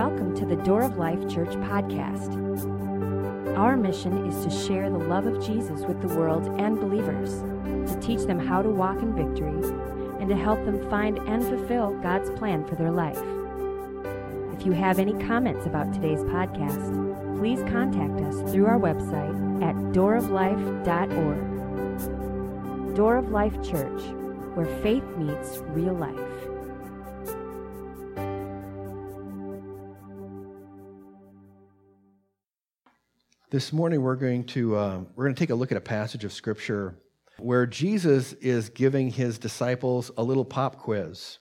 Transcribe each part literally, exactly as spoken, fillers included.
welcome to the Door of Life Church podcast. Our mission is to share the love of Jesus with the world and believers, to teach them how to walk in victory, and to help them find and fulfill God's plan for their life. If you have any comments about today's podcast, please contact us through our website at door of life dot org. Door of Life Church, where faith meets real life. This morning we're going to uh, we're going to take a look at a passage of Scripture where Jesus is giving his disciples a little pop quiz.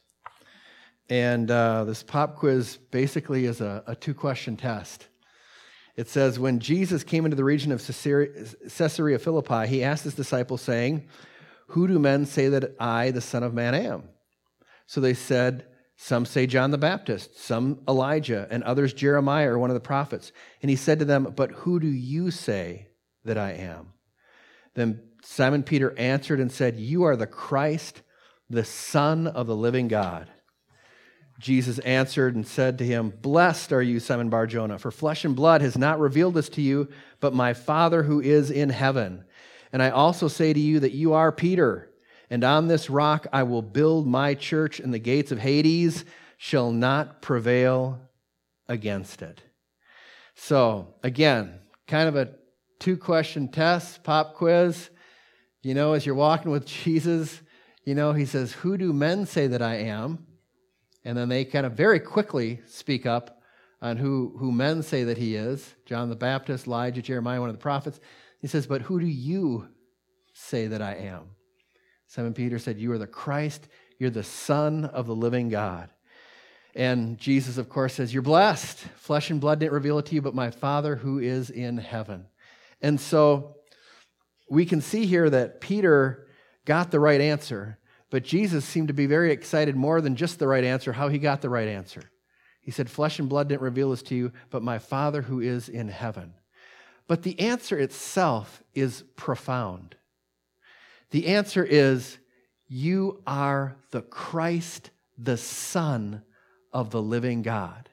And uh, this pop quiz basically is a, a two-question test. It says, when Jesus came into the region of Caesarea Philippi, he asked his disciples, saying, "Who do men say that I, the Son of Man, am?" So they said, "Some say John the Baptist, some Elijah, and others Jeremiah or one of the prophets." And he said to them, "But who do you say that I am?" Then Simon Peter answered and said, "You are the Christ, the Son of the living God." Jesus answered and said to him, "Blessed are you, Simon Bar-Jonah, for flesh and blood has not revealed this to you, but my Father who is in heaven. And I also say to you that you are Peter, and on this rock I will build my church, and the gates of Hades shall not prevail against it." So, again, kind of a two-question test, pop quiz. You know, as you're walking with Jesus, you know, he says, "Who do men say that I am?" And then they kind of very quickly speak up on who, who men say that he is. John the Baptist, Elijah, Jeremiah, one of the prophets. He says, "But who do you say that I am?" Simon Peter said, "You are the Christ, you're the Son of the living God." And Jesus, of course, says, "You're blessed. Flesh and blood didn't reveal it to you, but my Father who is in heaven." And so we can see here that Peter got the right answer, but Jesus seemed to be very excited more than just the right answer, how he got the right answer. He said, "Flesh and blood didn't reveal this to you, but my Father who is in heaven." But the answer itself is profound. The answer is, you are the Christ, the Son of the living God.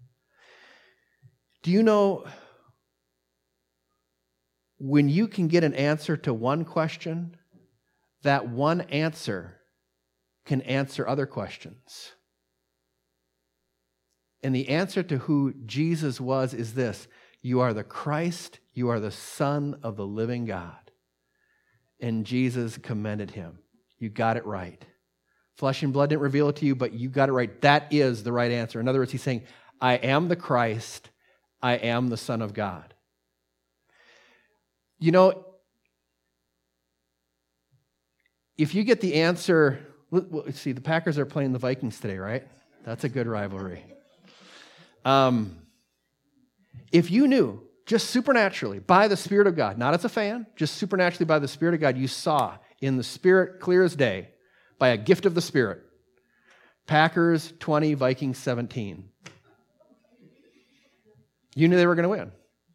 Do you know, when you can get an answer to one question, that one answer can answer other questions. And the answer to who Jesus was is this: you are the Christ, you are the Son of the living God. And Jesus commended him. You got it right. Flesh and blood didn't reveal it to you, but you got it right. That is the right answer. In other words, he's saying, I am the Christ, I am the Son of God. You know, if you get the answer, let's see, the Packers are playing the Vikings today, right? That's a good rivalry. Um, if you knew, just supernaturally, by the Spirit of God, not as a fan, just supernaturally by the Spirit of God, you saw in the Spirit, clear as day, by a gift of the Spirit, Packers twenty, Vikings seventeen. You knew they were going to win.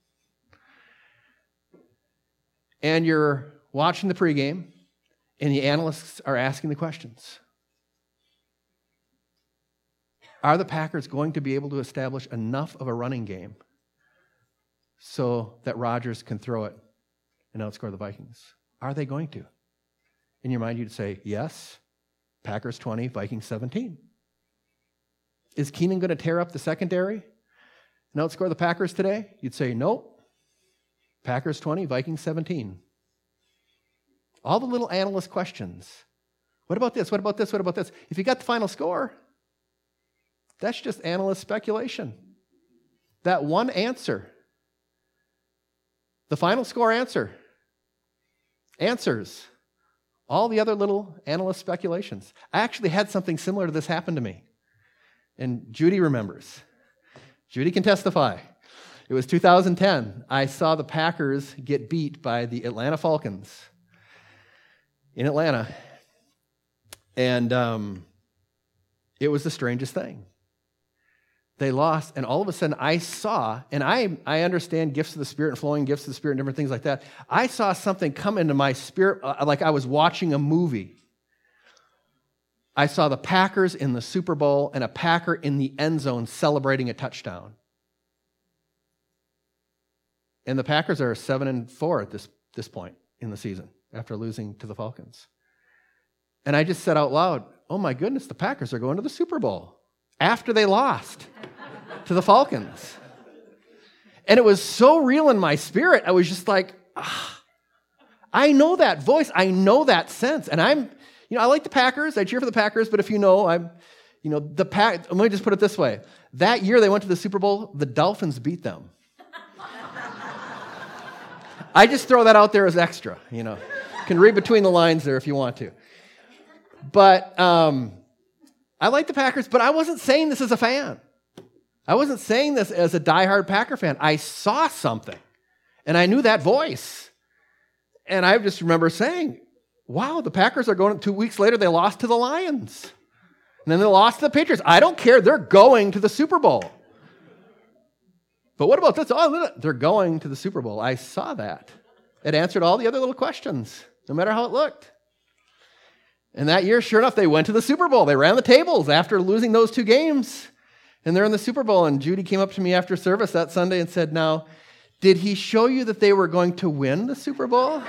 And you're watching the pregame, and the analysts are asking the questions. Are the Packers going to be able to establish enough of a running game so that Rodgers can throw it and outscore the Vikings? Are they going to? In your mind, you'd say, yes, Packers twenty, Vikings seventeen. Is Keenan going to tear up the secondary and outscore the Packers today? You'd say, nope, Packers twenty, Vikings seventeen. All the little analyst questions. What about this? What about this? What about this? If you got the final score, that's just analyst speculation. That one answer, the final score answer, answers all the other little analyst speculations. I actually had something similar to this happen to me. And Judy remembers. Judy can testify. It was two thousand ten. I saw the Packers get beat by the Atlanta Falcons in Atlanta. And um, it was the strangest thing. They lost, and all of a sudden I saw, and I, I understand gifts of the Spirit and flowing gifts of the Spirit and different things like that. I saw something come into my spirit uh, like I was watching a movie. I saw the Packers in the Super Bowl and a Packer in the end zone celebrating a touchdown. And the Packers are seven and four at this, this point in the season after losing to the Falcons. And I just said out loud, oh my goodness, the Packers are going to the Super Bowl after they lost to the Falcons. And it was so real in my spirit. I was just like, ah, I know that voice. I know that sense. And I'm, you know, I like the Packers. I cheer for the Packers. But if you know, I'm, you know, the Pack. Let me just put it this way. That year they went to the Super Bowl, the Dolphins beat them. I just throw that out there as extra, you know. You can read between the lines there if you want to. But um, I like the Packers, but I wasn't saying this as a fan. I wasn't saying this as a diehard Packer fan. I saw something, and I knew that voice. And I just remember saying, wow, the Packers are going, two weeks later, they lost to the Lions. And then they lost to the Patriots. I don't care. They're going to the Super Bowl. But what about this? Oh, they're going to the Super Bowl. I saw that. It answered all the other little questions, no matter how it looked. And that year, sure enough, they went to the Super Bowl. They ran the tables after losing those two games. And they're in the Super Bowl. And Judy came up to me after service that Sunday and said, now, did he show you that they were going to win the Super Bowl?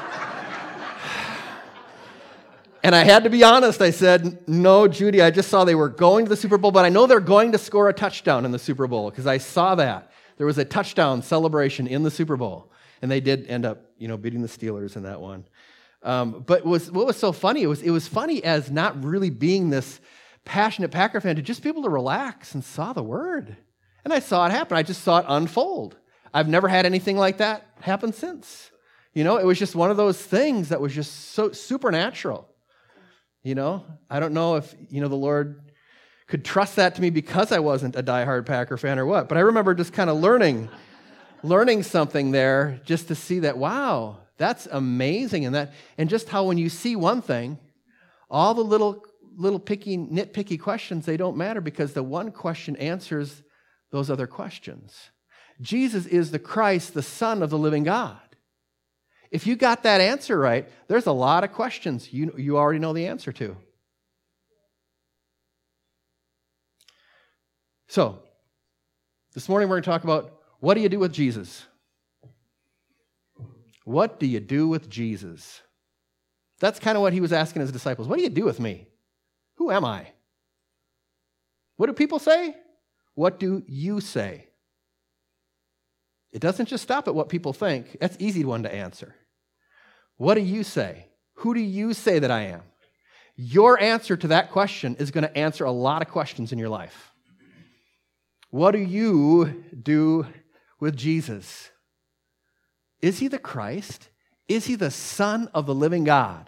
And I had to be honest. I said, no, Judy, I just saw they were going to the Super Bowl, but I know they're going to score a touchdown in the Super Bowl because I saw that. There was a touchdown celebration in the Super Bowl, and they did end up, you know, beating the Steelers in that one. Um, but was, what was so funny, it was, it was funny as not really being this passionate Packer fan to just be able to relax and saw the word. And I saw it happen. I just saw it unfold. I've never had anything like that happen since. You know, it was just one of those things that was just so supernatural. You know, I don't know if, you know, the Lord could trust that to me because I wasn't a diehard Packer fan or what. But I remember just kind of learning, learning something there just to see that, wow, that's amazing. And that, and just how when you see one thing, all the little, little picky, nitpicky questions, they don't matter because the one question answers those other questions. Jesus is the Christ, the Son of the living God. If you got that answer right, there's a lot of questions you, you already know the answer to. So, this morning we're going to talk about what do you do with Jesus? What do you do with Jesus? That's kind of what he was asking his disciples. What do you do with me? Who am I? What do people say? What do you say? It doesn't just stop at what people think. That's an easy one to answer. What do you say? Who do you say that I am? Your answer to that question is going to answer a lot of questions in your life. What do you do with Jesus? Is he the Christ? Is he the Son of the living God?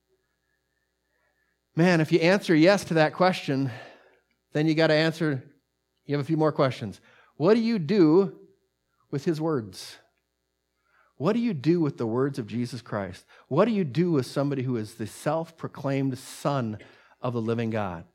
Man, if you answer yes to that question, then you got to answer, you have a few more questions. What do you do with his words? What do you do with the words of Jesus Christ? What do you do with somebody who is the self-proclaimed Son of the living God?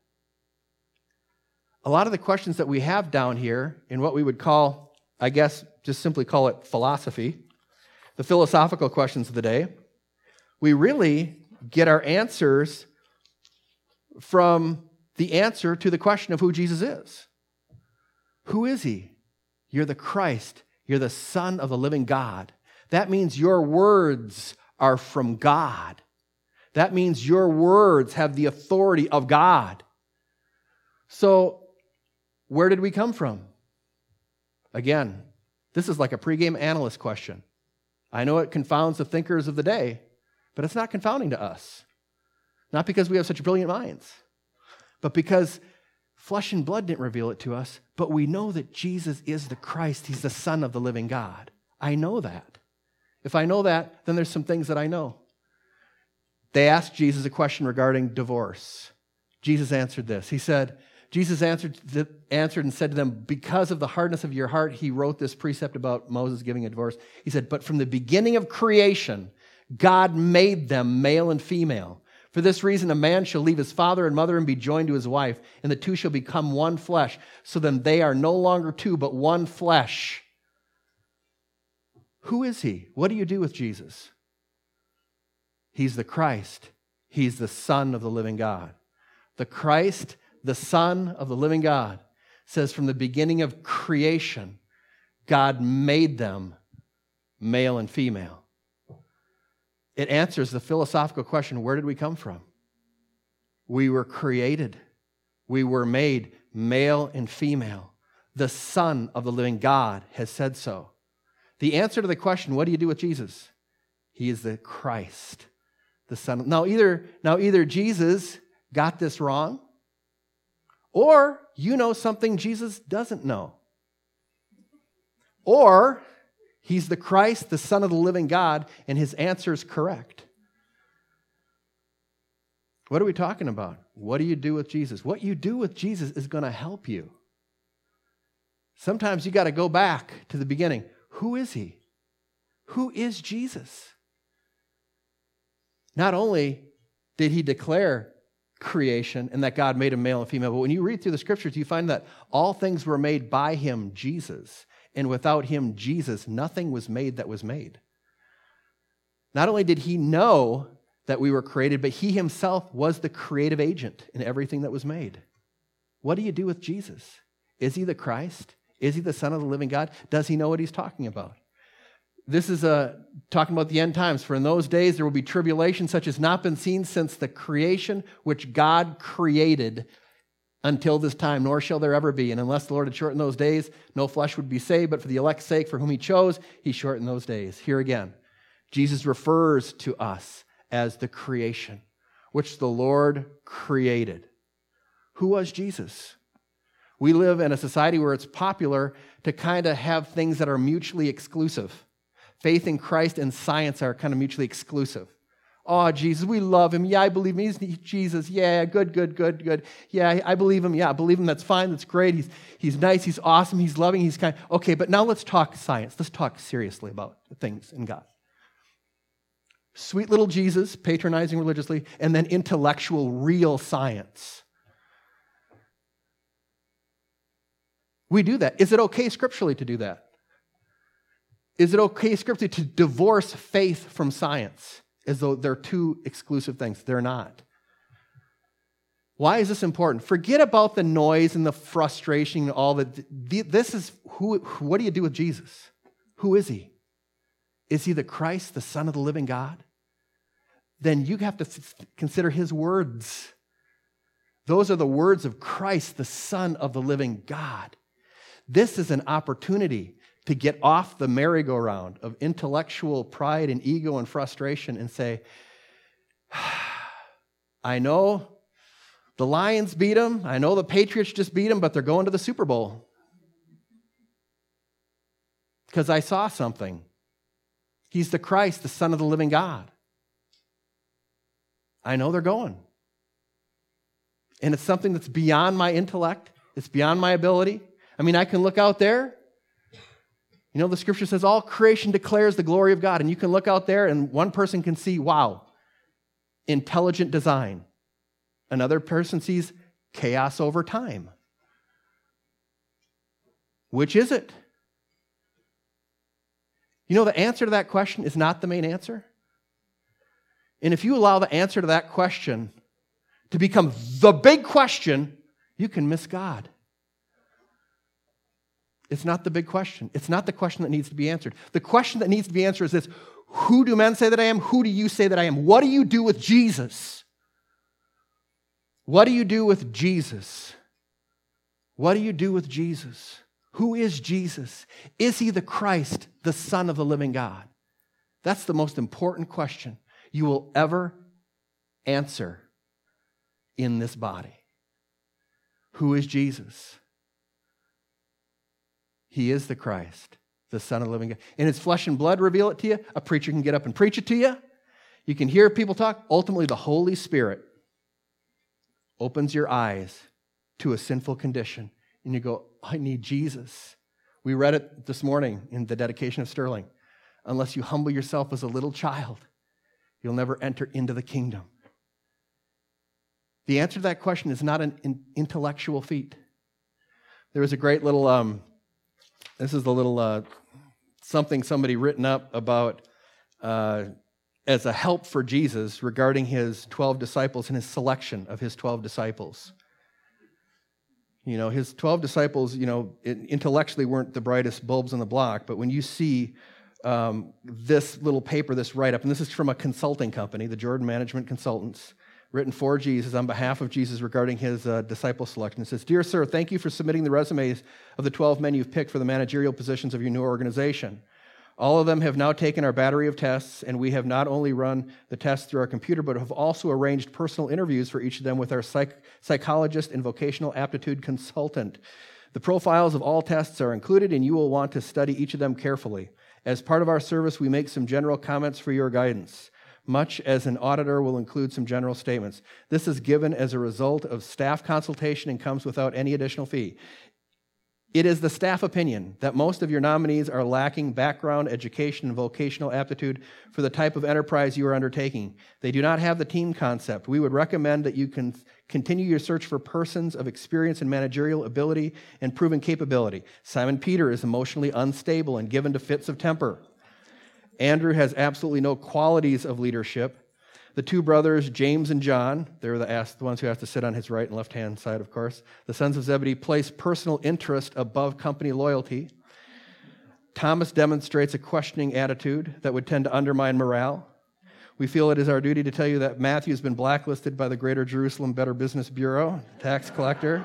A lot of the questions that we have down here in what we would call, I guess, just simply call it philosophy, the philosophical questions of the day, we really get our answers from the answer to the question of who Jesus is. Who is he? You're the Christ. You're the Son of the living God. That means your words are from God. That means your words have the authority of God. So, where did we come from? Again, this is like a pregame analyst question. I know it confounds the thinkers of the day, but it's not confounding to us. Not because we have such brilliant minds, but because flesh and blood didn't reveal it to us, but we know that Jesus is the Christ. He's the Son of the living God. I know that. If I know that, then there's some things that I know. They asked Jesus a question regarding divorce. Jesus answered this. He said, Jesus answered, answered and said to them, because of the hardness of your heart, he wrote this precept about Moses giving a divorce. He said, but from the beginning of creation, God made them male and female. For this reason, a man shall leave his father and mother and be joined to his wife, and the two shall become one flesh. So then they are no longer two, but one flesh. Who is he? What do you do with Jesus? He's the Christ. He's the Son of the living God. the Christ, the Son of the living God, says from the beginning of creation, God made them male and female. It answers the philosophical question, where did we come from? We were created. We were made male and female. The Son of the living God has said so. The answer to the question, what do you do with Jesus? He is the Christ, the Son. Now either, now either Jesus got this wrong, or you know something Jesus doesn't know. Or he's the Christ, the Son of the living God, and his answer is correct. What are we talking about? What do you do with Jesus? What you do with Jesus is going to help you. Sometimes you got to go back to the beginning. Who is he? Who is Jesus? Not only did he declare creation and that God made him male and female, but when you read through the scriptures, you find that all things were made by him, Jesus. And without him, Jesus, nothing was made that was made. Not only did he know that we were created, but he himself was the creative agent in everything that was made. What do you do with Jesus? Is he the Christ? Is he the Son of the living God? Does he know what he's talking about? This is uh, talking about the end times. For in those days there will be tribulation such as not been seen since the creation which God created until this time, nor shall there ever be. And unless the Lord had shortened those days, no flesh would be saved, but for the elect's sake, for whom he chose, he shortened those days. Here again, Jesus refers to us as the creation, which the Lord created. Who was Jesus? We live in a society where it's popular to kind of have things that are mutually exclusive. Faith in Christ and science are kind of mutually exclusive. Oh, Jesus, we love him. Yeah, I believe him. He's Jesus. Yeah, good, good, good, good. Yeah, I believe him. Yeah, I believe him. That's fine. That's great. He's, he's nice. He's awesome. He's loving. He's kind. Okay, but now let's talk science. Let's talk seriously about things in God. Sweet little Jesus, patronizing religiously, and then intellectual, real science. We do that. Is it okay scripturally to do that? Is it okay scripturally to divorce faith from science as though they're two exclusive things? They're not. Why is this important? Forget about the noise and the frustration and all that. This is who. What do you do with Jesus? Who is he? Is he the Christ, the Son of the living God? Then you have to consider his words. Those are the words of Christ, the Son of the living God. This is an opportunity to get off the merry-go-round of intellectual pride and ego and frustration and say, I know the Lions beat them. I know the Patriots just beat them, but they're going to the Super Bowl. Because I saw something. He's the Christ, the Son of the living God. I know they're going. And it's something that's beyond my intellect. It's beyond my ability. I mean, I can look out there. You know, the scripture says all creation declares the glory of God. And you can look out there and one person can see, wow, intelligent design. Another person sees chaos over time. Which is it? You know, the answer to that question is not the main answer. And if you allow the answer to that question to become the big question, you can miss God. It's not the big question. It's not the question that needs to be answered. The question that needs to be answered is this: who do men say that I am? Who do you say that I am? What do you do with Jesus? What do you do with Jesus? What do you do with Jesus? Who is Jesus? Is he the Christ, the Son of the living God? That's the most important question you will ever answer in this body. Who is Jesus? He is the Christ, the Son of the living God. And his flesh and blood reveal it to you. A preacher can get up and preach it to you. You can hear people talk. Ultimately, the Holy Spirit opens your eyes to a sinful condition. And you go, I need Jesus. We read it this morning in the dedication of Sterling. Unless you humble yourself as a little child, you'll never enter into the kingdom. The answer to that question is not an intellectual feat. There was a great little, um, this is the little uh, something somebody written up about uh, as a help for Jesus regarding his twelve disciples and his selection of his twelve disciples. You know, his twelve disciples, you know, intellectually weren't the brightest bulbs on the block, but when you see um, this little paper, this write-up, and this is from a consulting company, the Jordan Management Consultants, written for Jesus on behalf of Jesus regarding his uh, disciple selection. It says, "Dear sir, thank you for submitting the resumes of the twelve men you've picked for the managerial positions of your new organization. All of them have now taken our battery of tests, and we have not only run the tests through our computer, but have also arranged personal interviews for each of them with our psych- psychologist and vocational aptitude consultant. The profiles of all tests are included, and you will want to study each of them carefully. As part of our service, we make some general comments for your guidance, much as an auditor will include some general statements. This is given as a result of staff consultation and comes without any additional fee. It is the staff opinion that most of your nominees are lacking background, education, and vocational aptitude for the type of enterprise you are undertaking. They do not have the team concept. We would recommend that you can continue your search for persons of experience and managerial ability and proven capability. Simon Peter is emotionally unstable and given to fits of temper. Andrew has absolutely no qualities of leadership. The two brothers, James and John, they're the, asked, the ones who have to sit on his right and left-hand side, of course. The sons of Zebedee place personal interest above company loyalty. Thomas demonstrates a questioning attitude that would tend to undermine morale. We feel it is our duty to tell you that Matthew has been blacklisted by the Greater Jerusalem Better Business Bureau, tax collector.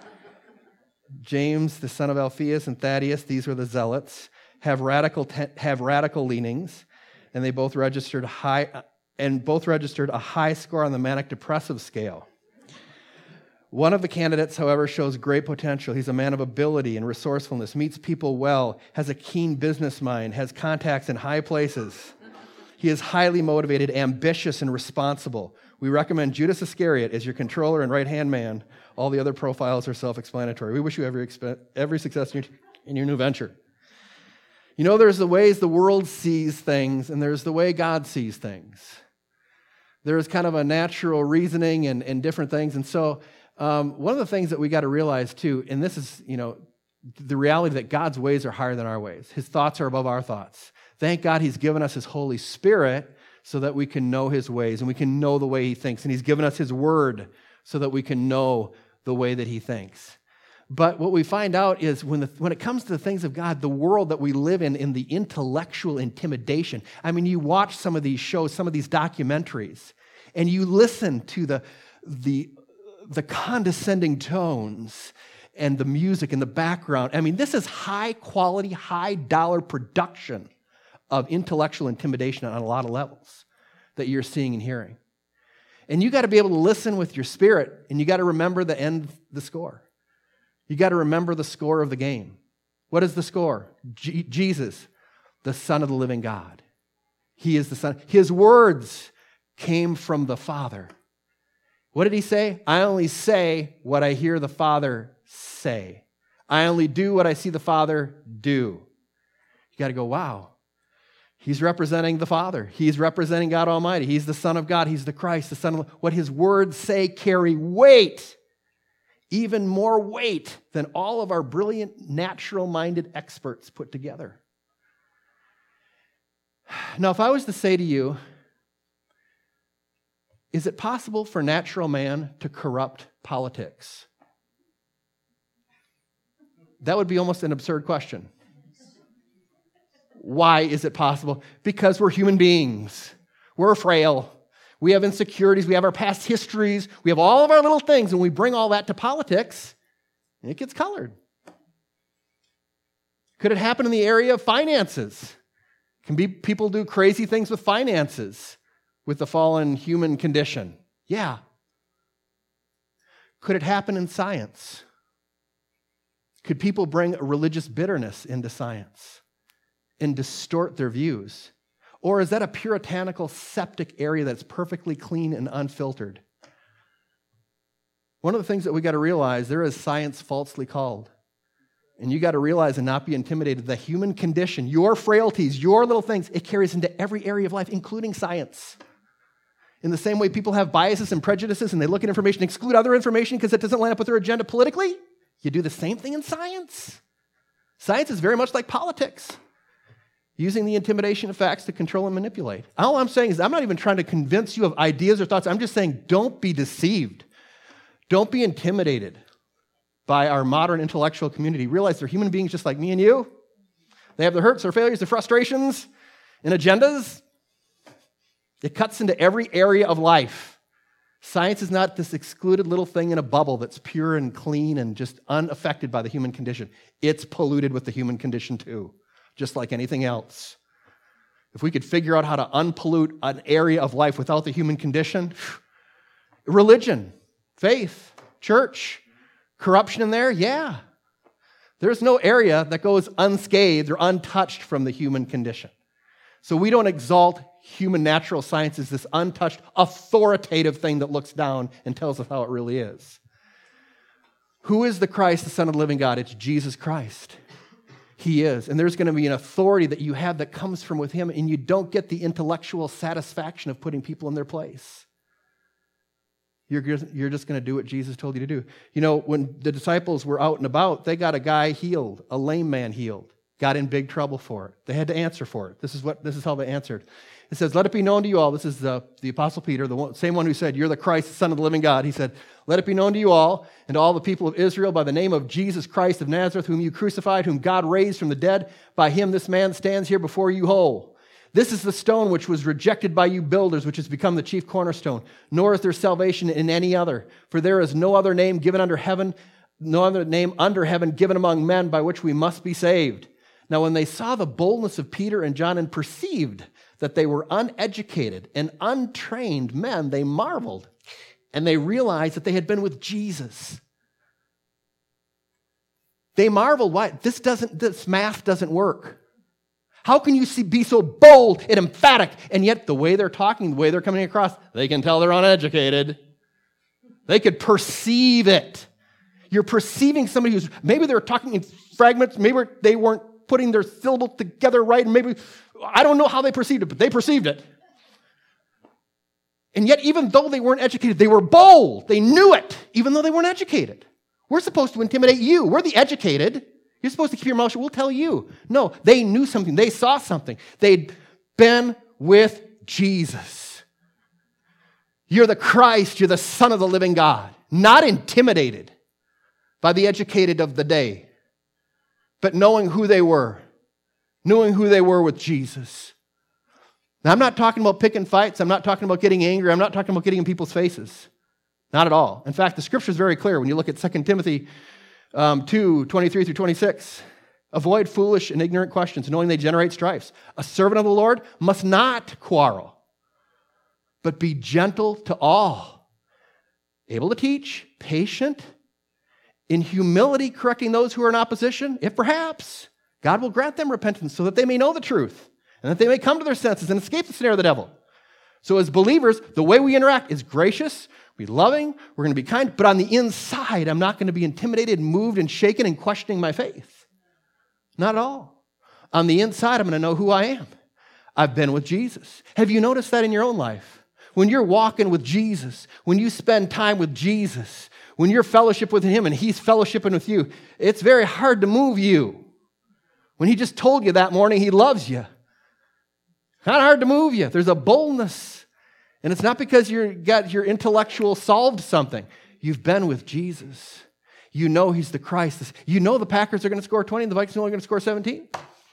James, the son of Alphaeus, and Thaddeus, these were the zealots, have radical te- have radical leanings, and they both registered high and both registered a high score on the manic depressive scale. One of the candidates, however, shows great potential. He's a man of ability and resourcefulness, meets people well, has a keen business mind, has contacts in high places. He is highly motivated, ambitious, and responsible. We recommend Judas Iscariot as your controller and right-hand man. All the other profiles are self-explanatory. We wish you every, expe- every success in your, in your new venture." You know, there's the ways the world sees things, and there's the way God sees things. There's kind of a natural reasoning and, and different things. And so um, one of the things that we got to realize, too, and this is, you know, the reality that God's ways are higher than our ways. His thoughts are above our thoughts. Thank God he's given us his Holy Spirit so that we can know his ways and we can know the way he thinks. And he's given us his word so that we can know the way that he thinks. But what we find out is when, the, when it comes to the things of God, the world that we live in, in the intellectual intimidation, I mean, you watch some of these shows, some of these documentaries, and you listen to the, the, the condescending tones and the music and the background. I mean, this is high-quality, high-dollar production of intellectual intimidation on a lot of levels that you're seeing and hearing. And you got to be able to listen with your spirit, and you got to remember the end, the score. You got to remember the score of the game. What is the score? G- Jesus, the Son of the living God. He is the Son. His words came from the Father. What did he say? I only say what I hear the Father say. I only do what I see the Father do. You got to go, wow. He's representing the Father. He's representing God Almighty. He's the Son of God. He's the Christ, the Son of... What his words say carry weight. Even more weight than all of our brilliant, natural-minded experts put together. Now, if I was to say to you, is it possible for natural man to corrupt politics? That would be almost an absurd question. Why is it possible? Because we're human beings. We're frail. We have insecurities, we have our past histories, we have all of our little things, and we bring all that to politics, and it gets colored. Could it happen in the area of finances? Can be people do crazy things with finances, with the fallen human condition? Yeah. Could it happen in science? Could people bring a religious bitterness into science and distort their views? Or is that a puritanical, septic area that's perfectly clean and unfiltered? One of the things that we got to realize, there is science falsely called. And you got to realize and not be intimidated. The human condition, your frailties, your little things, it carries into every area of life, including science. In the same way people have biases and prejudices and they look at information and exclude other information because it doesn't line up with their agenda politically, you do the same thing in science. Science is very much like politics. using the intimidation of facts to control and manipulate. All I'm saying is I'm not even trying to convince you of ideas or thoughts. I'm just saying don't be deceived. Don't be intimidated by our modern intellectual community. Realize they're human beings just like me and you. They have their hurts, their failures, their frustrations, and agendas. It cuts into every area of life. Science is not this excluded little thing in a bubble that's pure and clean and just unaffected by the human condition. It's polluted with the human condition too, just like anything else. If we could figure out how to unpollute an area of life without the human condition, religion, faith, church, corruption in there, yeah. There's no area that goes unscathed or untouched from the human condition. So we don't exalt human natural science as this untouched, authoritative thing that looks down and tells us how it really is. Who is the Christ, the Son of the living God? It's Jesus Christ. He is. And there's going to be an authority that you have that comes from with him, and you don't get the intellectual satisfaction of putting people in their place. You're just, you're just going to do what Jesus told you to do. You know, when the disciples were out and about, they got a guy healed, a lame man healed, got in big trouble for it. They had to answer for it. This is what. This is how they answered. It says, let it be known to you all. This is the, the Apostle Peter, the one, same one who said, you're the Christ, the Son of the living God. He said, let it be known to you all and to all the people of Israel by the name of Jesus Christ of Nazareth, whom you crucified, whom God raised from the dead. By him this man stands here before you whole. This is the stone which was rejected by you builders, which has become the chief cornerstone. Nor is there salvation in any other. For there is no other name given under heaven, no other name under heaven given among men by which we must be saved. Now when they saw the boldness of Peter and John and perceived that they were uneducated and untrained men, they marveled, and they realized that they had been with Jesus. They marveled, why? This doesn't, this math doesn't work. How can you see, be so bold and emphatic, and yet the way they're talking, the way they're coming across, they can tell they're uneducated. They could perceive it. You're perceiving somebody who's, maybe they're talking in fragments, maybe they weren't putting their syllable together right, and maybe, I don't know how they perceived it, but they perceived it. And yet, even though they weren't educated, they were bold. They knew it, even though they weren't educated. We're supposed to intimidate you. We're the educated. You're supposed to keep your mouth shut. We'll tell you. No, they knew something. They saw something. They'd been with Jesus. You're the Christ. You're the Son of the living God. Not intimidated by the educated of the day, but knowing who they were. Knowing who they were with Jesus. Now, I'm not talking about picking fights. I'm not talking about getting angry. I'm not talking about getting in people's faces. Not at all. In fact, the scripture is very clear when you look at Second Timothy um, two, twenty-three through twenty-six. Avoid foolish and ignorant questions, knowing they generate strifes. A servant of the Lord must not quarrel, but be gentle to all. Able to teach, patient, in humility correcting those who are in opposition, if perhaps God will grant them repentance so that they may know the truth and that they may come to their senses and escape the snare of the devil. So as believers, the way we interact is gracious, we're loving, we're going to be kind, but on the inside, I'm not going to be intimidated, moved, and shaken and questioning my faith. Not at all. On the inside, I'm going to know who I am. I've been with Jesus. Have you noticed that in your own life? When you're walking with Jesus, when you spend time with Jesus, when you're fellowship with him and he's fellowshipping with you, it's very hard to move you. When he just told you that morning he loves you. Not hard to move you. There's a boldness. And it's not because you got your intellectual solved something. You've been with Jesus. You know he's the Christ. You know the Packers are going to score twenty and the Vikings are only going to score seventeen.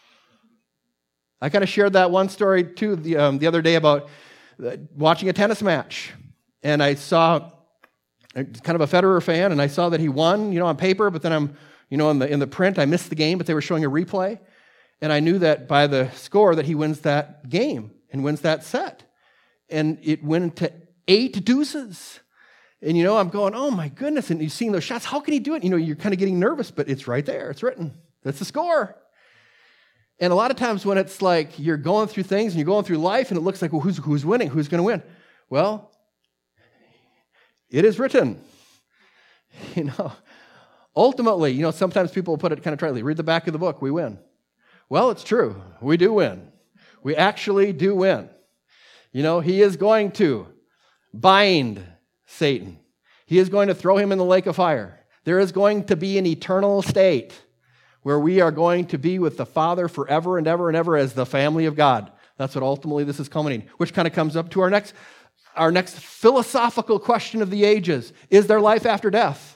I kind of shared that one story too the, um, the other day about uh, watching a tennis match. And I saw, I'm kind of a Federer fan, and I saw that he won, you know, on paper, but then I'm You know, in the in the print, I missed the game, but they were showing a replay. And I knew that by the score that he wins that game and wins that set. And it went to eight deuces. And, you know, I'm going, oh, my goodness. And you're seeing those shots. How can he do it? You know, you're kind of getting nervous, but it's right there. It's written. That's the score. And a lot of times when it's like you're going through things and you're going through life and it looks like, well, who's, who's winning? Who's going to win? Well, it is written. You know, ultimately, you know, sometimes people put it kind of tritely, read the back of the book, we win. Well, it's true. We do win. We actually do win. You know, he is going to bind Satan. He is going to throw him in the lake of fire. There is going to be an eternal state where we are going to be with the Father forever and ever and ever as the family of God. That's what ultimately this is culminating, which kind of comes up to our next, our next philosophical question of the ages. Is there life after death?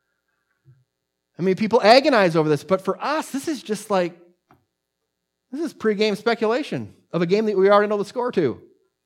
I mean, people agonize over this, but for us, this is just like, this is pre-game speculation of a game that we already know the score to.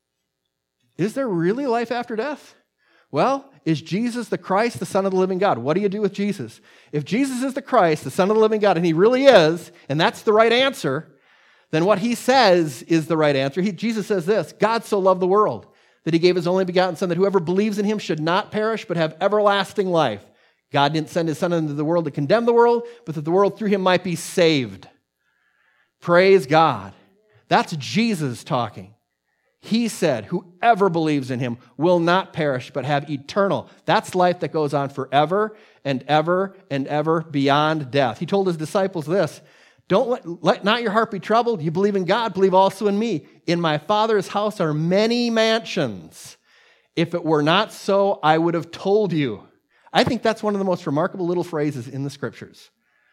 Is there really life after death? Well, is Jesus the Christ, the Son of the living God? What do you do with Jesus? If Jesus is the Christ, the Son of the living God, and he really is, and that's the right answer, then what he says is the right answer. He, Jesus says this, God so loved the world that he gave his only begotten Son, that whoever believes in him should not perish, but have everlasting life. God didn't send his Son into the world to condemn the world, but that the world through him might be saved. Praise God. That's Jesus talking. He said, whoever believes in him will not perish, but have eternal. That's life that goes on forever and ever and ever beyond death. He told his disciples this, don't let, let not your heart be troubled. You believe in God, believe also in me. In my Father's house are many mansions. If it were not so, I would have told you. I think that's one of the most remarkable little phrases in the scriptures.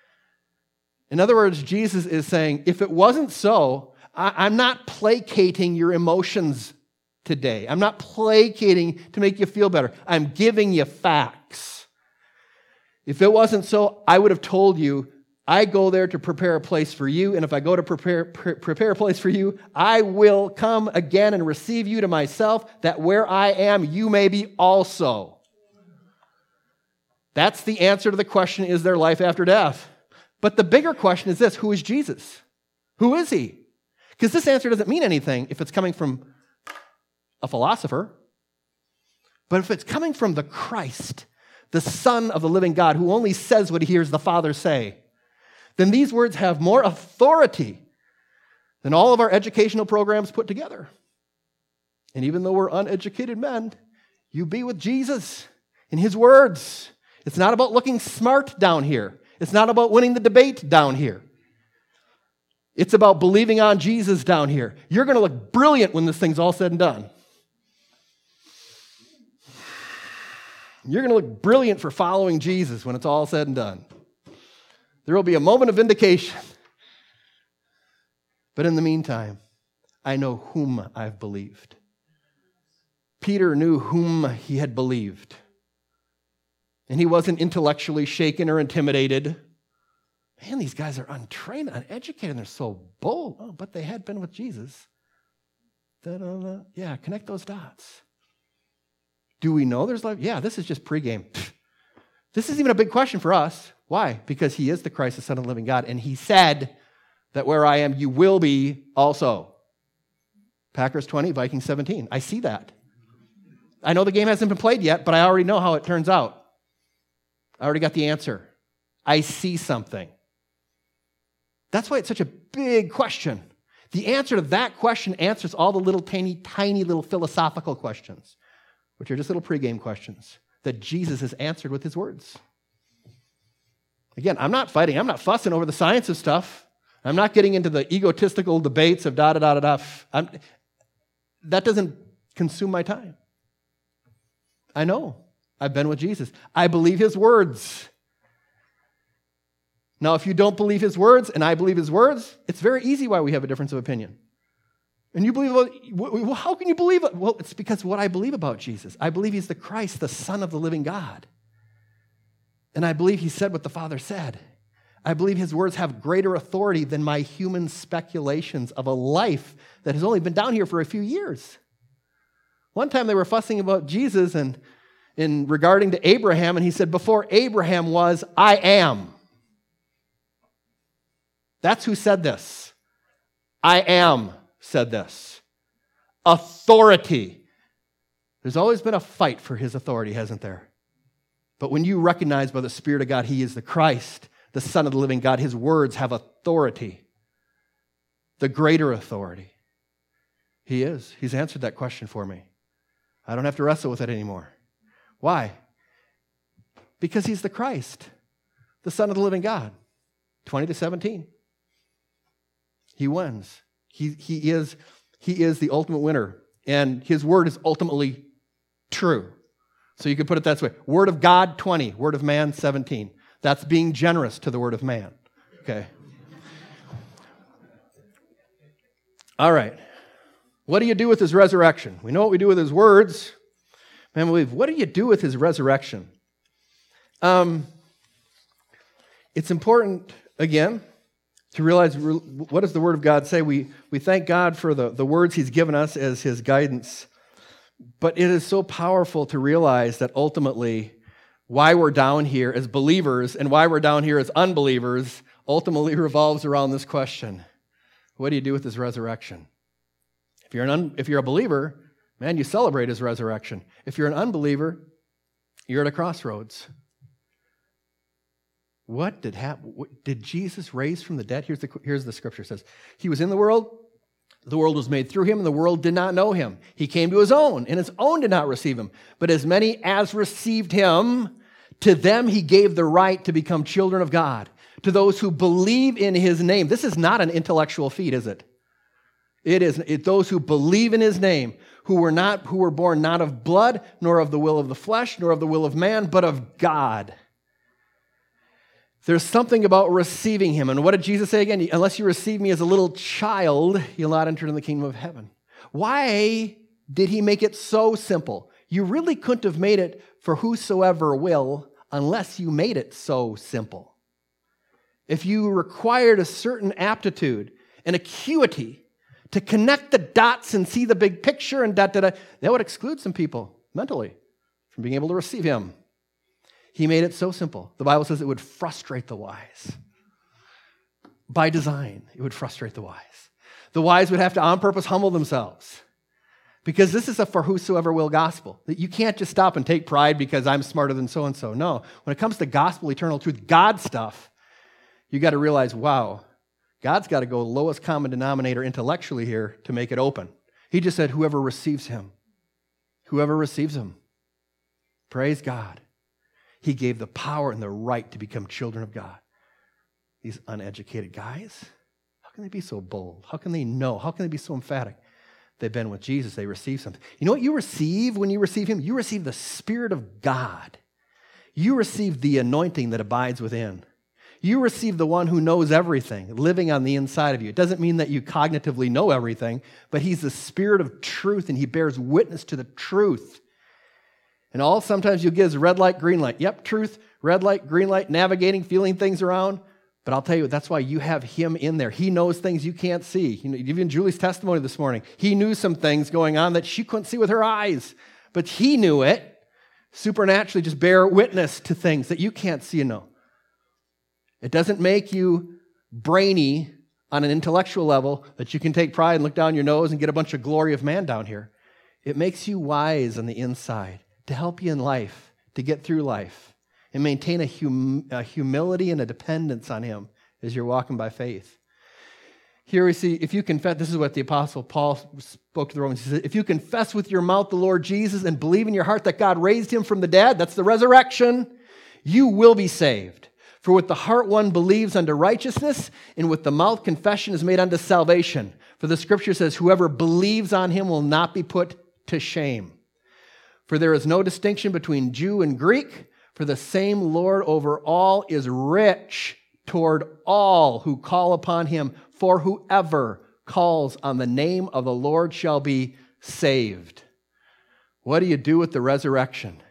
In other words, Jesus is saying, if it wasn't so, I, I'm not placating your emotions today. I'm not placating to make you feel better. I'm giving you facts. If it wasn't so, I would have told you, I go there to prepare a place for you, and if I go to prepare, pre- prepare a place for you, I will come again and receive you to myself, that where I am, you may be also. That's the answer to the question, is there life after death? But the bigger question is this, who is Jesus? Who is he? Because this answer doesn't mean anything if it's coming from a philosopher. But if it's coming from the Christ, the Son of the living God, who only says what he hears the Father say, then these words have more authority than all of our educational programs put together. And even though we're uneducated men, you be with Jesus in his words. It's not about looking smart down here. It's not about winning the debate down here. It's about believing on Jesus down here. You're going to look brilliant when this thing's all said and done. You're going to look brilliant for following Jesus when it's all said and done. There will be a moment of vindication. But in the meantime, I know whom I've believed. Peter knew whom he had believed. And he wasn't intellectually shaken or intimidated. Man, these guys are untrained, uneducated, and they're so bold. Oh, but they had been with Jesus. Da-da-da. Yeah, connect those dots. Do we know there's life? Yeah, this is just pregame. This isn't even a big question for us. Why? Because he is the Christ, the Son of the living God, and he said that where I am, you will be also. Packers twenty, Vikings seventeen. I see that. I know the game hasn't been played yet, but I already know how it turns out. I already got the answer. I see something. That's why it's such a big question. The answer to that question answers all the little tiny, tiny little philosophical questions, which are just little pregame questions that Jesus has answered with his words. Again, I'm not fighting. I'm not fussing over the science of stuff. I'm not getting into the egotistical debates of da-da-da-da-da. I'm, that doesn't consume my time. I know. I've been with Jesus. I believe his words. Now, if you don't believe his words and I believe his words, it's very easy why we have a difference of opinion. And you believe, well, how can you believe it? Well, it's because what I believe about Jesus. I believe he's the Christ, the Son of the living God. And I believe he said what the Father said. I believe his words have greater authority than my human speculations of a life that has only been down here for a few years. One time they were fussing about Jesus and in regarding to Abraham, and he said, before Abraham was, I am. That's who said this. I am said this. Authority. There's always been a fight for his authority, hasn't there? But when you recognize by the Spirit of God he is the Christ, the Son of the living God, his words have authority. The greater authority. He is. He's answered that question for me. I don't have to wrestle with it anymore. Why? Because he's the Christ, the Son of the living God. twenty to seventeen. He wins. He, he, is, he is the ultimate winner. And his word is ultimately true. So you could put it that way. Word of God, twenty. Word of man, seventeen. That's being generous to the word of man. Okay. All right. What do you do with his resurrection? We know what we do with his words. Man, believe. What do you do with his resurrection? Um, it's important, again, to realize what does the Word of God say. We, we thank God for the, the words he's given us as his guidance. But it is so powerful to realize that ultimately why we're down here as believers and why we're down here as unbelievers ultimately revolves around this question. What do you do with his resurrection? If you're an un, if you're a believer, man, you celebrate his resurrection. If you're an unbeliever, you're at a crossroads. What did happen? Did Jesus raise from the dead? Here's the, here's the scripture says. He was in the world. The world was made through him, and the world did not know him. He came to his own, and his own did not receive him. But as many as received him, to them he gave the right to become children of God, to those who believe in his name. This is not an intellectual feat, is it? It is it, those who believe in his name, who were not who were born not of blood, nor of the will of the flesh, nor of the will of man, but of God. There's something about receiving him. And what did Jesus say again? Unless you receive me as a little child, you'll not enter in the kingdom of heaven. Why did he make it so simple? You really couldn't have made it for whosoever will unless you made it so simple. If you required a certain aptitude and acuity to connect the dots and see the big picture and da da da, that would exclude some people mentally from being able to receive him. He made it so simple. The Bible says it would frustrate the wise. By design, it would frustrate the wise. The wise would have to on purpose humble themselves. Because this is a for whosoever will gospel. That you can't just stop and take pride because I'm smarter than so-and-so. No. When it comes to gospel, eternal truth, God stuff, you got to realize, wow, God's got to go lowest common denominator intellectually here to make it open. He just said, whoever receives him. Whoever receives him. Praise God. He gave the power and the right to become children of God. These uneducated guys, how can they be so bold? How can they know? How can they be so emphatic? They've been with Jesus. They receive something. You know what you receive when you receive him? You receive the Spirit of God. You receive the anointing that abides within. You receive the one who knows everything, living on the inside of you. It doesn't mean that you cognitively know everything, but he's the Spirit of truth, and he bears witness to the truth. And all sometimes you'll get is red light, green light. Yep, truth, red light, green light, navigating, feeling things around. But I'll tell you, that's why you have him in there. He knows things you can't see. You know, even Julie's testimony this morning, he knew some things going on that she couldn't see with her eyes. But he knew it. Supernaturally just bear witness to things that you can't see and know. It doesn't make you brainy on an intellectual level that you can take pride and look down your nose and get a bunch of glory of man down here. It makes you wise on the inside to help you in life, to get through life, and maintain a, hum- a humility and a dependence on him as you're walking by faith. Here we see, if you confess, this is what the Apostle Paul spoke to the Romans. He said, if you confess with your mouth the Lord Jesus and believe in your heart that God raised him from the dead, that's the resurrection, you will be saved. For with the heart one believes unto righteousness, and with the mouth confession is made unto salvation. For the scripture says, whoever believes on him will not be put to shame. For there is no distinction between Jew and Greek, for the same Lord over all is rich toward all who call upon him. For whoever calls on the name of the Lord shall be saved. What do you do with the resurrection?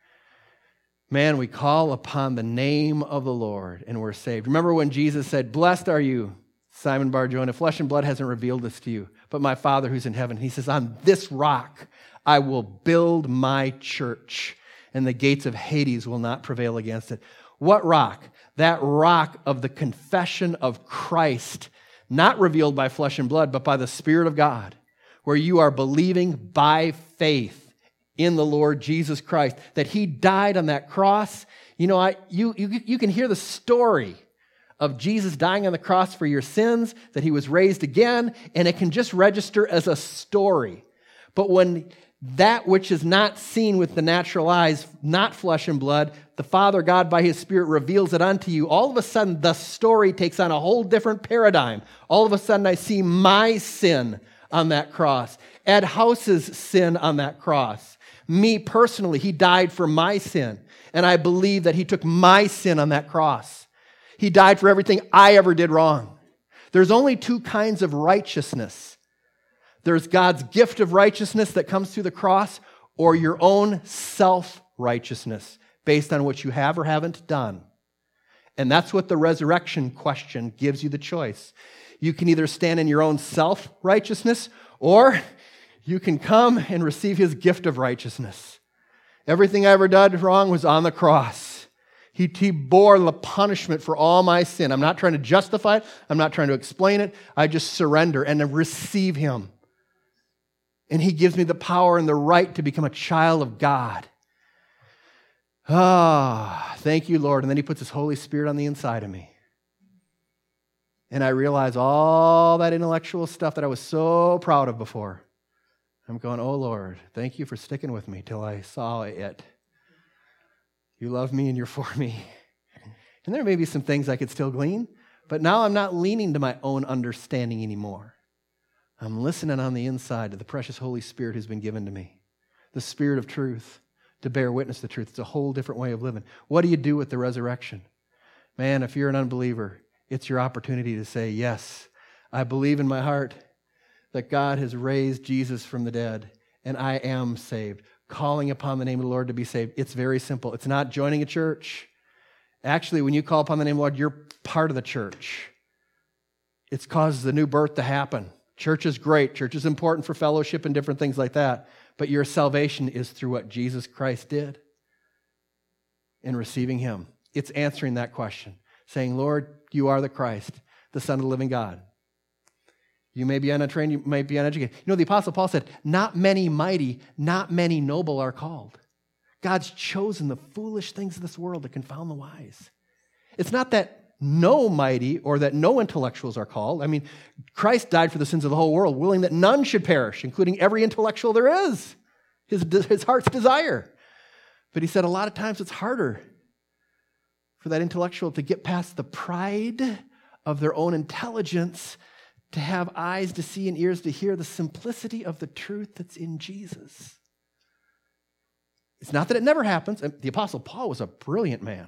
Man, we call upon the name of the Lord and we're saved. Remember when Jesus said, blessed are you, Simon Bar-Jonah, flesh and blood hasn't revealed this to you, but my Father who's in heaven. He says, on this rock I will build my church, and the gates of Hades will not prevail against it. What rock? That rock of the confession of Christ, not revealed by flesh and blood, but by the Spirit of God, where you are believing by faith in the Lord Jesus Christ, that he died on that cross. You know, I, you, you, you can hear the story of Jesus dying on the cross for your sins, that he was raised again, and it can just register as a story. But when that which is not seen with the natural eyes, not flesh and blood, the Father God by his Spirit reveals it unto you, all of a sudden the story takes on a whole different paradigm. All of a sudden I see my sin on that cross, Ed House's sin on that cross. Me personally, he died for my sin, and I believe that he took my sin on that cross. He died for everything I ever did wrong. There's only two kinds of righteousness. There's God's gift of righteousness that comes through the cross, or your own self-righteousness based on what you have or haven't done. And that's what the resurrection question gives you the choice. You can either stand in your own self-righteousness, or you can come and receive his gift of righteousness. Everything I ever did wrong was on the cross. He, he bore the punishment for all my sin. I'm not trying to justify it. I'm not trying to explain it. I just surrender and receive him. And he gives me the power and the right to become a child of God. Ah, thank you, Lord. And then he puts his Holy Spirit on the inside of me. And I realize all that intellectual stuff that I was so proud of before. I'm going, oh, Lord, thank you for sticking with me till I saw it. You love me and you're for me. And there may be some things I could still glean, but now I'm not leaning to my own understanding anymore. I'm listening on the inside to the precious Holy Spirit who's been given to me, the Spirit of truth, to bear witness to the truth. It's a whole different way of living. What do you do with the resurrection? Man, if you're an unbeliever, it's your opportunity to say, yes, I believe in my heart that God has raised Jesus from the dead, and I am saved. Calling upon the name of the Lord to be saved. It's very simple. It's not joining a church. Actually, when you call upon the name of the Lord, you're part of the church. It causes the new birth to happen. Church is great. Church is important for fellowship and different things like that. But your salvation is through what Jesus Christ did in receiving him. It's answering that question, saying, Lord, you are the Christ, the Son of the living God. You may be untrained, you may be uneducated. You know, the Apostle Paul said, not many mighty, not many noble are called. God's chosen the foolish things of this world to confound the wise. It's not that no mighty or that no intellectuals are called. I mean, Christ died for the sins of the whole world, willing that none should perish, including every intellectual there is, his, his heart's desire. But he said a lot of times it's harder for that intellectual to get past the pride of their own intelligence, to have eyes to see and ears to hear the simplicity of the truth that's in Jesus. It's not that it never happens. The Apostle Paul was a brilliant man.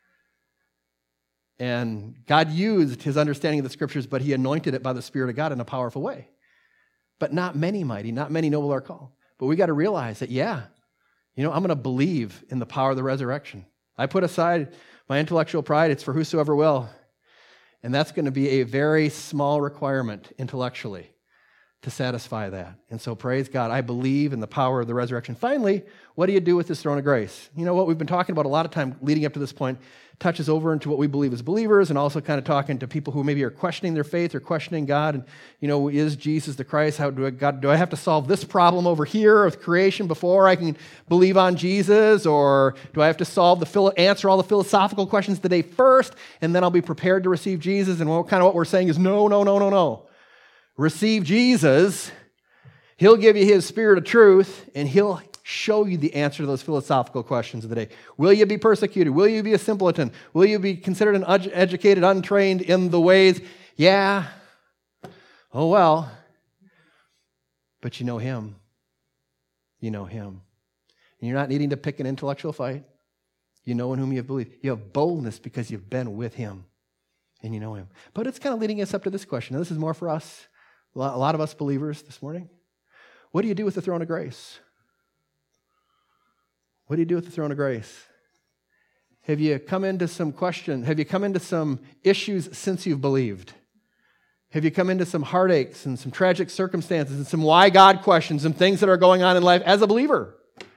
And God used his understanding of the Scriptures, but he anointed it by the Spirit of God in a powerful way. But not many mighty, not many noble are called. But we got to realize that, yeah, you know, I'm going to believe in the power of the resurrection. I put aside my intellectual pride. It's for whosoever will. And that's going to be a very small requirement intellectually to satisfy that. And so praise God, I believe in the power of the resurrection. Finally, what do you do with this throne of grace? You know what we've been talking about a lot of time leading up to this point touches over into what we believe as believers, and also kind of talking to people who maybe are questioning their faith or questioning God. And, you know, is Jesus the Christ? How do I, God, do I have to solve this problem over here of creation before I can believe on Jesus? Or do I have to solve the philo- answer all the philosophical questions today first, and then I'll be prepared to receive Jesus? And what, kind of what we're saying is no, no, no, no, no. Receive Jesus. He'll give you his Spirit of truth, and he'll show you the answer to those philosophical questions of the day. Will you be persecuted? Will you be a simpleton? Will you be considered an uneducated, untrained in the ways? Yeah. Oh, well. But you know him. You know him. And you're not needing to pick an intellectual fight. You know in whom you have believed. You have boldness because you've been with him. And you know him. But it's kind of leading us up to this question. Now, this is more for us, a lot of us believers this morning. What do you do with the throne of grace? What do you do with the throne of grace? Have you come into some question? Have you come into some issues since you've believed? Have you come into some heartaches and some tragic circumstances and some why God questions and things that are going on in life as a believer?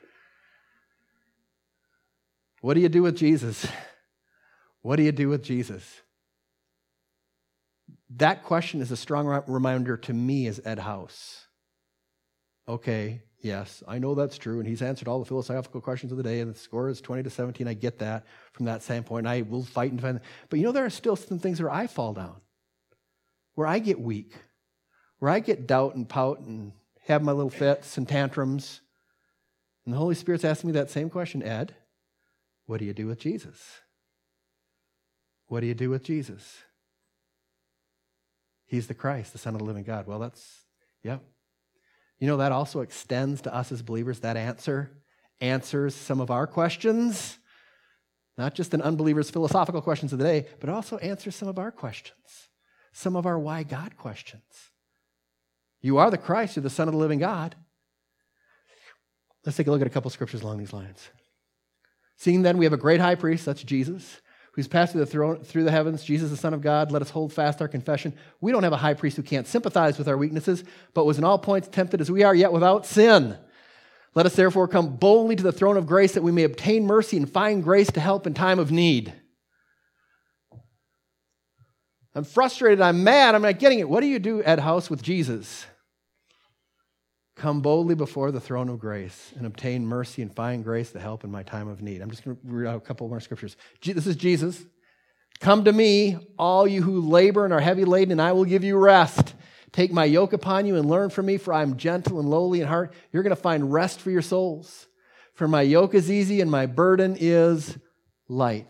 What do you do with Jesus? What do you do with Jesus? That question is a strong reminder to me as Ed House. Okay, yes, I know that's true, and he's answered all the philosophical questions of the day, and the score is twenty to seventeen. I get that from that standpoint, and I will fight and defend. But you know, there are still some things where I fall down, where I get weak, where I get doubt and pout and have my little fits and tantrums. And the Holy Spirit's asking me that same question, Ed, what do you do with Jesus? What do you do with Jesus? He's the Christ, the Son of the living God. Well, that's, yeah. You know, that also extends to us as believers. That answer answers some of our questions Not just an unbeliever's philosophical questions of the day, but also answers some of our questions, some of our why God questions. You are the Christ, you're the Son of the living God. Let's take a look at a couple scriptures along these lines. Seeing then we have a great high priest, that's Jesus, who's passed through the throne, through the heavens, Jesus the Son of God, let us hold fast our confession. We don't have a high priest who can't sympathize with our weaknesses, but was in all points tempted as we are, yet without sin. Let us therefore come boldly to the throne of grace that we may obtain mercy and find grace to help in time of need. I'm frustrated, I'm mad, I'm not getting it. What do you do at house with Jesus? Come boldly before the throne of grace and obtain mercy and find grace to help in my time of need. I'm just going to read out a couple more scriptures. This is Jesus. Come to me, all you who labor and are heavy laden, and I will give you rest. Take my yoke upon you and learn from me, for I am gentle and lowly in heart. You're going to find rest for your souls. For my yoke is easy and my burden is light.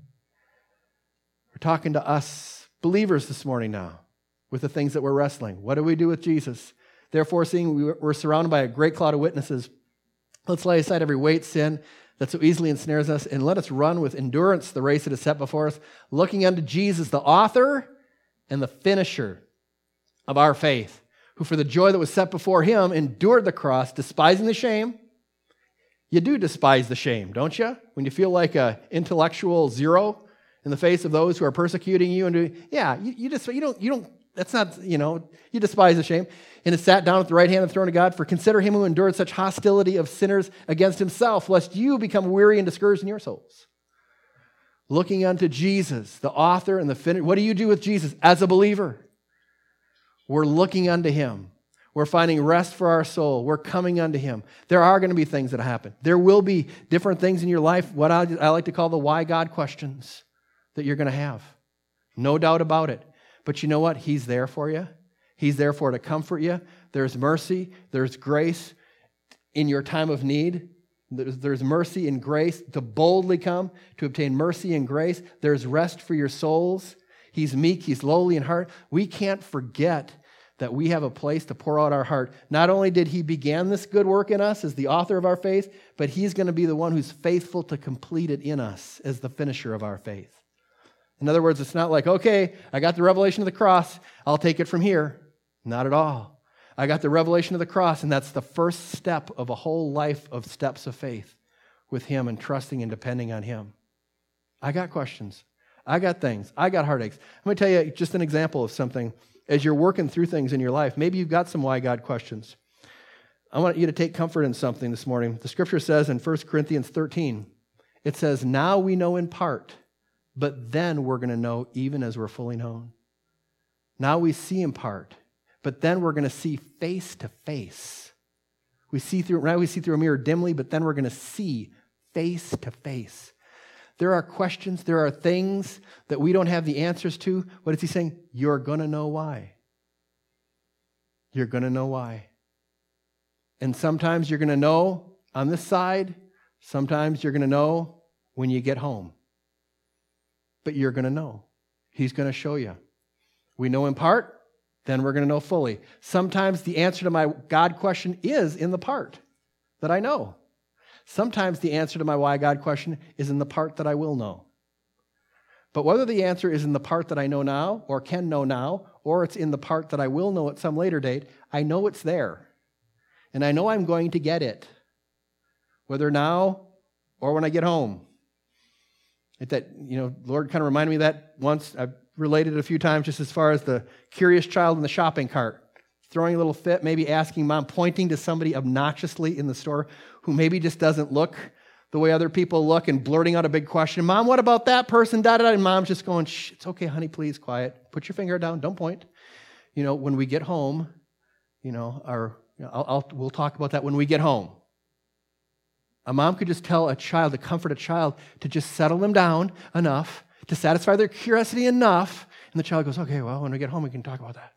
We're talking to us believers this morning now with the things that we're wrestling. What do we do with Jesus? Therefore, seeing we're surrounded by a great cloud of witnesses, let's lay aside every weight, sin that so easily ensnares us, and let us run with endurance the race that is set before us, looking unto Jesus, the author and the finisher of our faith, who for the joy that was set before him endured the cross, despising the shame. You do despise the shame, don't you? When you feel like an intellectual zero in the face of those who are persecuting you, and do, yeah, you, you just you don't you don't. That's not, you know, you despise the shame. And is sat down at the right hand of the throne of God. For consider him who endured such hostility of sinners against himself, lest you become weary and discouraged in your souls. Looking unto Jesus, the author and the finisher. What do you do with Jesus as a believer? We're looking unto him. We're finding rest for our soul. We're coming unto him. There are going to be things that happen. There will be different things in your life, what I, I like to call the why God questions that you're going to have. No doubt about it. But you know what? He's there for you. He's there for to comfort you. There's mercy. There's grace in your time of need. There's, there's mercy and grace to boldly come, to obtain mercy and grace. There's rest for your souls. He's meek. He's lowly in heart. We can't forget that we have a place to pour out our heart. Not only did he begin this good work in us as the author of our faith, but he's going to be the one who's faithful to complete it in us as the finisher of our faith. In other words, it's not like, okay, I got the revelation of the cross, I'll take it from here. Not at all. I got the revelation of the cross, and that's the first step of a whole life of steps of faith with him and trusting and depending on him. I got questions. I got things. I got heartaches. Let me tell you just an example of something. As you're working through things in your life, maybe you've got some why God questions. I want you to take comfort in something this morning. The scripture says in First Corinthians thirteen, it says, now we know in part, but then we're going to know even as we're fully known. Now we see in part, but then we're going to see face to face. We see through, now we see through a mirror dimly, but then we're going to see face to face. There are questions, there are things that we don't have the answers to. What is he saying? You're going to know why. You're going to know why. And sometimes you're going to know on this side. Sometimes you're going to know when you get home. But you're going to know. He's going to show you. We know in part, then we're going to know fully. Sometimes the answer to my God question is in the part that I know. Sometimes the answer to my why God question is in the part that I will know. But whether the answer is in the part that I know now or can know now, or it's in the part that I will know at some later date, I know it's there. And I know I'm going to get it, whether now or when I get home. It, that, you know, the Lord kind of reminded me of that once. I've related it a few times just as far as the curious child in the shopping cart, throwing a little fit, maybe asking mom, pointing to somebody obnoxiously in the store who maybe just doesn't look the way other people look and blurting out a big question. Mom, what about that person? Da, da, da. And mom's just going, shh, it's okay, honey, please, quiet. Put your finger down, don't point. You know, when we get home, you know, our, you know, I'll, I'll, we'll talk about that when we get home. A mom could just tell a child, to comfort a child, to just settle them down enough, to satisfy their curiosity enough, and the child goes, okay, well, when we get home, we can talk about that.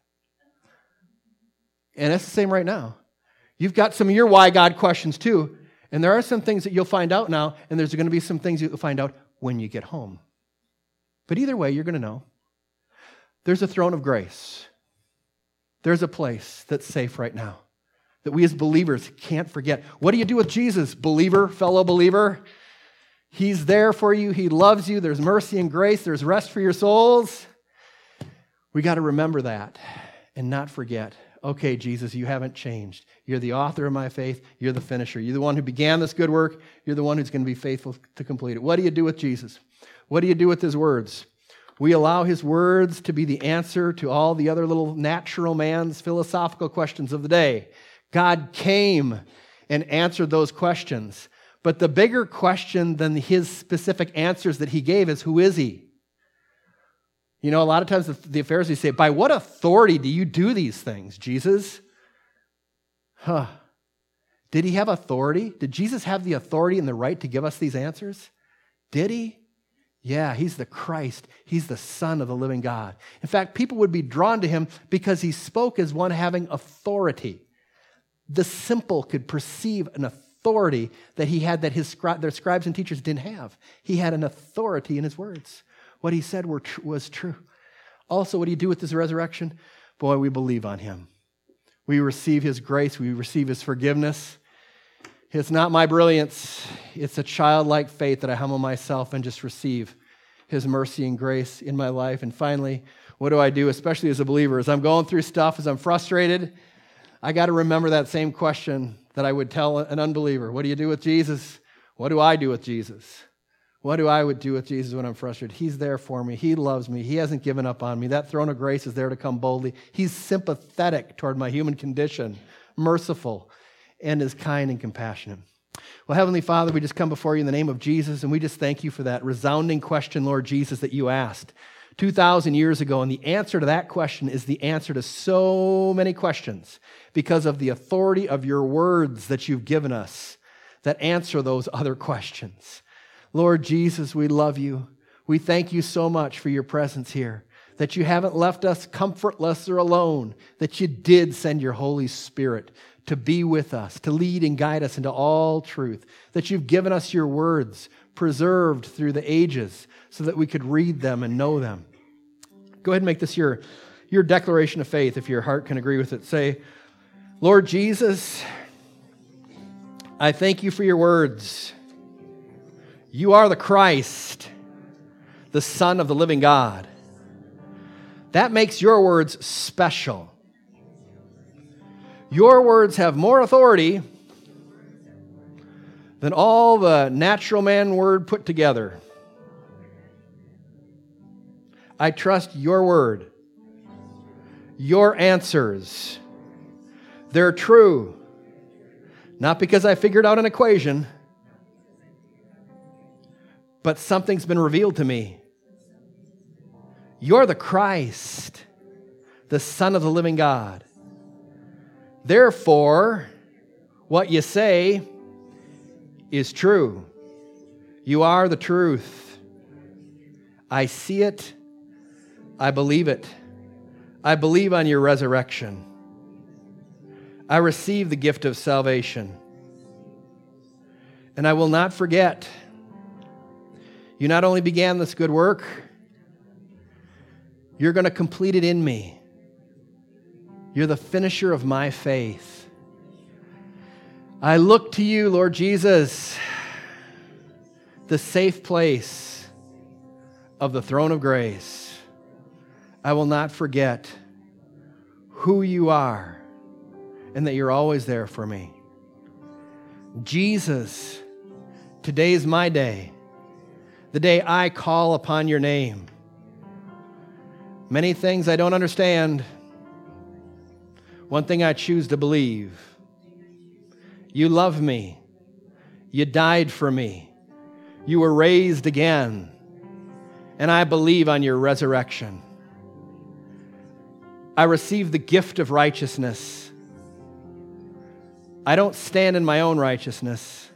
And it's the same right now. You've got some of your why God questions too, and there are some things that you'll find out now, and there's going to be some things you'll find out when you get home. But either way, you're going to know. There's a throne of grace. There's a place that's safe right now that we as believers can't forget. What do you do with Jesus, believer, fellow believer? He's there for you. He loves you. There's mercy and grace. There's rest for your souls. We got to remember that and not forget, okay, Jesus, you haven't changed. You're the author of my faith. You're the finisher. You're the one who began this good work. You're the one who's going to be faithful to complete it. What do you do with Jesus? What do you do with his words? We allow his words to be the answer to all the other little natural man's philosophical questions of the day. God came and answered those questions. But the bigger question than his specific answers that he gave is, who is he? You know, a lot of times the, the Pharisees say, by what authority do you do these things, Jesus? Huh. Did he have authority? Did Jesus have the authority and the right to give us these answers? Did he? Yeah, he's the Christ. He's the Son of the living God. In fact, people would be drawn to him because he spoke as one having authority. The simple could perceive an authority that he had that his scri- their scribes and teachers didn't have. He had an authority in his words. What he said were tr- was true. Also, what do you do with his resurrection? Boy, we believe on him. We receive his grace. We receive his forgiveness. It's not my brilliance. It's a childlike faith that I humble myself and just receive his mercy and grace in my life. And finally, what do I do, especially as a believer? As I'm going through stuff, as I'm frustrated, I got to remember that same question that I would tell an unbeliever. What do you do with Jesus? What do I do with Jesus? What do I would do with Jesus when I'm frustrated? He's there for me. He loves me. He hasn't given up on me. That throne of grace is there to come boldly. He's sympathetic toward my human condition, merciful, and is kind and compassionate. Well, Heavenly Father, we just come before you in the name of Jesus, and we just thank you for that resounding question, Lord Jesus, that you asked two thousand years ago. And the answer to that question is the answer to so many questions because of the authority of your words that you've given us that answer those other questions. Lord Jesus, we love you. We thank you so much for your presence here, that you haven't left us comfortless or alone, that you did send your Holy Spirit to be with us, to lead and guide us into all truth, that you've given us your words preserved through the ages so that we could read them and know them. Go ahead and make this your, your declaration of faith if your heart can agree with it. Say, Lord Jesus, I thank you for your words. You are the Christ, the Son of the living God. That makes your words special. Your words have more authority than all the natural man word put together. I trust your word, your answers. They're true, not because I figured out an equation, but something's been revealed to me. You're the Christ, the Son of the living God. Therefore, what you say is true. You are the truth. I see it. I believe it. I believe on your resurrection. I receive the gift of salvation. And I will not forget. You not only began this good work, you're going to complete it in me. You're the finisher of my faith. I look to you, Lord Jesus, the safe place of the throne of grace. I will not forget who you are and that you're always there for me. Jesus, today is my day, the day I call upon your name. Many things I don't understand. One thing I choose to believe. You love me. You died for me. You were raised again. And I believe on your resurrection. I receive the gift of righteousness. I don't stand in my own righteousness.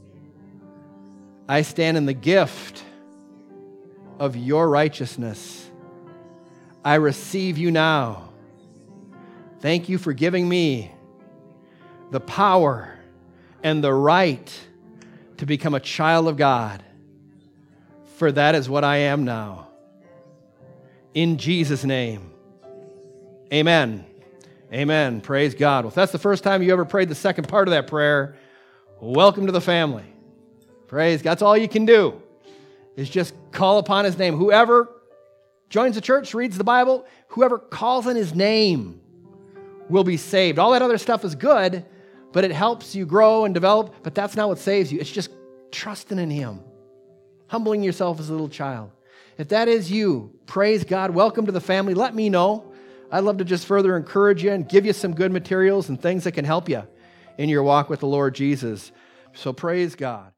I stand in the gift of your righteousness. I receive you now. Thank you for giving me the power and the right to become a child of God, for that is what I am now. In Jesus' name, amen. Amen. Praise God. Well, if that's the first time you ever prayed the second part of that prayer, welcome to the family. Praise God. That's all you can do is just call upon his name. Whoever joins the church, reads the Bible, whoever calls on his name will be saved. All that other stuff is good, but it helps you grow and develop, but that's not what saves you. It's just trusting in him, humbling yourself as a little child. If that is you, praise God. Welcome to the family. Let me know. I'd love to just further encourage you and give you some good materials and things that can help you in your walk with the Lord Jesus. So praise God.